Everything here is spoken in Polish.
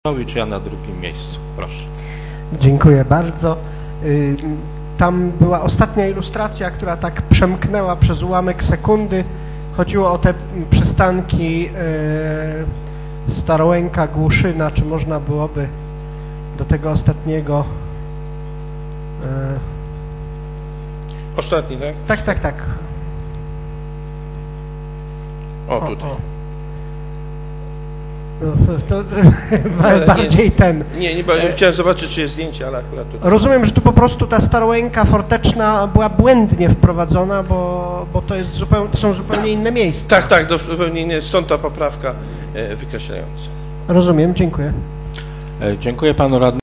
Ja na drugim miejscu, proszę. Dziękuję bardzo. Tam była ostatnia ilustracja, która tak przemknęła przez ułamek sekundy. Chodziło o te przystanki Starołęka, Głuszyna. Czy można byłoby do tego ostatniego... Ostatni, tak? Tak. O, tutaj. To bardziej nie, ten... Nie chciałem zobaczyć, czy jest zdjęcie, ale akurat tutaj. Rozumiem, że tu po prostu ta Starołęka forteczna była błędnie wprowadzona, bo to są zupełnie inne miejsca. Tak, zupełnie inne, stąd ta poprawka wykreślająca. Rozumiem, dziękuję. Dziękuję panu radnemu.